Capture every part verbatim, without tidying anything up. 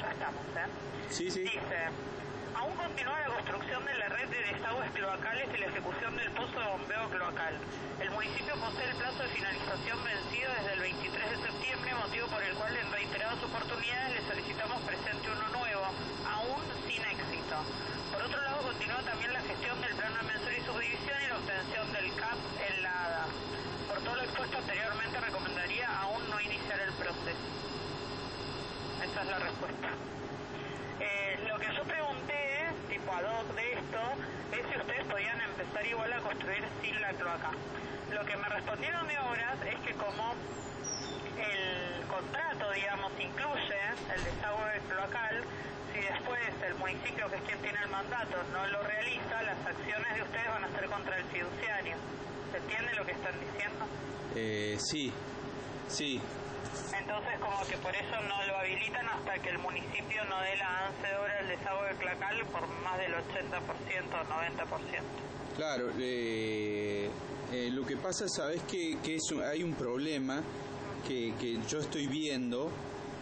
acá estamos, ¿eh? Sí, sí. Dice, aún continúa la construcción de la red de desagües cloacales y la ejecución del pozo de bombeo cloacal. El municipio posee el plazo de finalización vencido desde el veintitrés de septiembre, motivo por el cual en reiteradas oportunidades le solicitamos presente uno nuevo, aún sin éxito. Por otro lado, continúa también la gestión del plano de mención y subdivisión y la obtención del C A P en la A D A. Por todo lo expuesto anteriormente, recomendaría aún no iniciar el proceso. Esa es la respuesta. Eh, lo que yo pregunté, tipo ad hoc de esto, es si ustedes podían empezar igual a construir sin la cloaca. Lo que me respondieron de obras es que como el contrato, digamos, incluye el desagüe cloacal, si después el municipio, que es quien tiene el mandato, no lo realiza, las acciones de ustedes van a ser contra el fiduciario. ¿Se entiende lo que están diciendo? Eh, sí, sí. Entonces, como que por eso no lo habilitan hasta que el municipio no dé la avance de obra del desagüe cloacal por más del ochenta por ciento o noventa por ciento. Claro, eh, eh, lo que pasa, ¿sabes qué? Que es un, hay un problema que, que yo estoy viendo,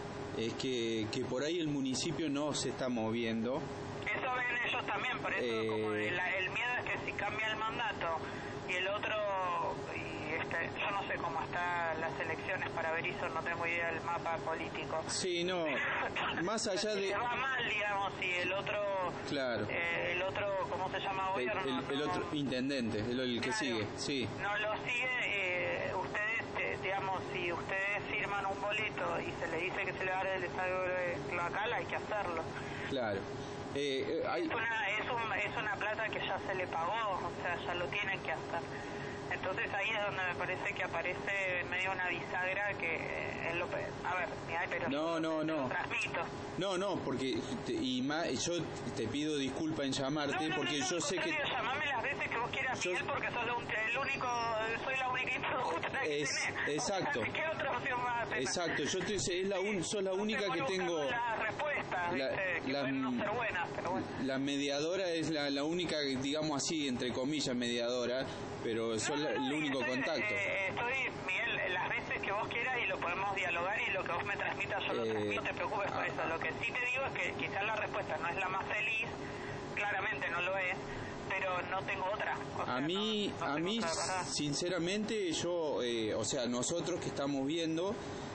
es que, que por ahí el municipio no se está moviendo. Eso ven ellos también, por eso eh, como el, el miedo es que si cambia el mandato y el otro, y este, yo no sé cómo están las elecciones para Berisso, no tengo idea del mapa político. Sí, no, más allá de... Si va mal, digamos, y el otro... Claro. Eh, el otro, ¿cómo se llama? El, Gobierno, el, el no, otro intendente, el, el que claro, sigue, sí. No lo sigue, eh, ustedes, eh, digamos, si ustedes firman un boleto y se le dice que se le va a dar el desagüe cloacal, hay que hacerlo. Claro. Eh, eh, hay... es, una, es, un, es una plata que ya se le pagó, o sea, ya lo tienen que hacer. Entonces ahí es donde me parece que aparece medio una bisagra que eh, lo, a ver, mira, pero no, no, no. Lo transmito. No, no, porque te, y más, yo te pido disculpa en llamarte, no, no, porque no, no, yo sé que llamame las veces que vos quieras, yo... Miguel, porque sos lo, el único, soy la única interlocutora que es, tenés. Exacto. O sea, ¿qué otra opción vas a tener? Exacto, yo te sé, es la un, sos la no única que tengo. Las respuestas, la, ¿viste? Que la, pueden no ser buenas, pero bueno. La mediadora es la, la única, digamos así, entre comillas, mediadora, pero sos no, no, el único estoy, contacto. Eh, estoy, Miguel, las veces que vos quieras y lo podemos dialogar y lo que vos me transmitas yo eh, lo transmito, no te preocupes por ah, eso. Lo que sí te digo es que quizás la respuesta no es la más feliz, claramente no lo es, pero no tengo otra. O sea, a mí, no, no a mí sinceramente, yo, eh, o sea, nosotros que estamos viendo,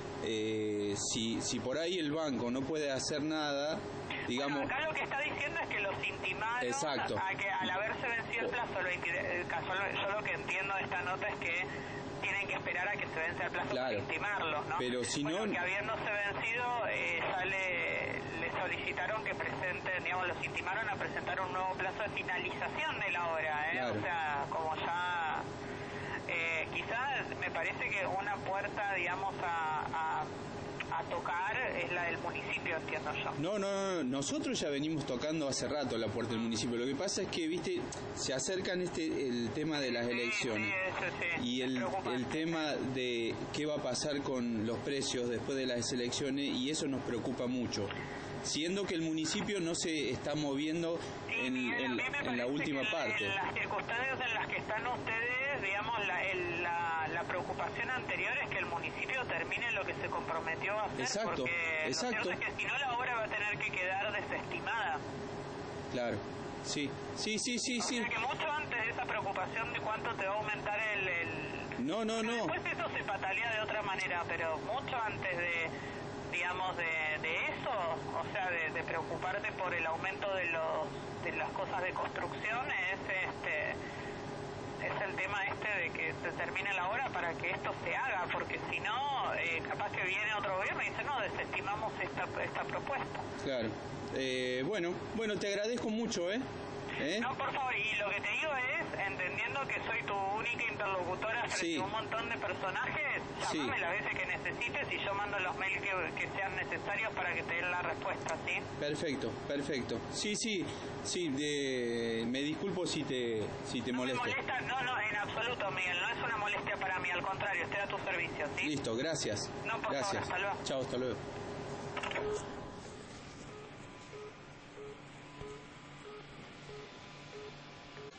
eh, si, si por ahí el banco no puede hacer nada, digamos... Bueno, acá lo que está diciendo es que los intimaron. Exacto. A que al haberse vencido el plazo, el veinte, el caso, yo lo que entiendo de esta nota es que tienen que esperar a que se vence el plazo, claro, para intimarlo, ¿no? Pero si bueno, no... que habiéndose vencido, eh, ya le, le solicitaron que presenten, digamos, los intimaron a presentar un nuevo plazo de finalización de la obra, ¿eh? Claro. O sea, como ya... Eh, quizás me parece que una puerta, digamos, a... a a tocar es la del municipio, entiendo yo. No, no, no, nosotros ya venimos tocando hace rato la puerta del municipio. Lo que pasa es que, viste, se acercan este el tema de las sí, elecciones sí, eso sí, y el, el tema de qué va a pasar con los precios después de las elecciones, y eso nos preocupa mucho, siendo que el municipio no se está moviendo sí, en, Miguel, en, en la última en, parte. En las circunstancias en las que están ustedes, digamos, la, el, la, la preocupación anterior es que el municipio termine lo que se comprometió a hacer. Exacto, porque exacto. Lo cierto es que si no, la obra va a tener que quedar desestimada. Claro, sí, sí, sí, sí, o sí. sea que mucho antes de esa preocupación de cuánto te va a aumentar el... el... No, no, no. Después eso se patalea de otra manera, pero mucho antes de... digamos, de, de eso, o sea, de, de preocuparte por el aumento de los de las cosas de construcción, es este es el tema este de que se termine la obra para que esto se haga, porque si no, eh, capaz que viene otro gobierno y dice, no, desestimamos esta, esta propuesta. Claro. Eh, bueno, bueno, te agradezco mucho, ¿eh? ¿Eh? No, por favor, y lo que te digo es, entendiendo que soy tu única interlocutora frente sí. a un montón de personajes, llámame sí. las veces que necesites y yo mando los mails que, que sean necesarios para que te den la respuesta, ¿sí? Perfecto, perfecto. Sí, sí, sí, de, me disculpo si te, si te no molesto. Me molesta, no, no, en absoluto, Miguel, no es una molestia para mí, al contrario, estoy a tu servicio, ¿sí? Listo, gracias. No, por gracias. favor, hasta luego. Chao, hasta luego.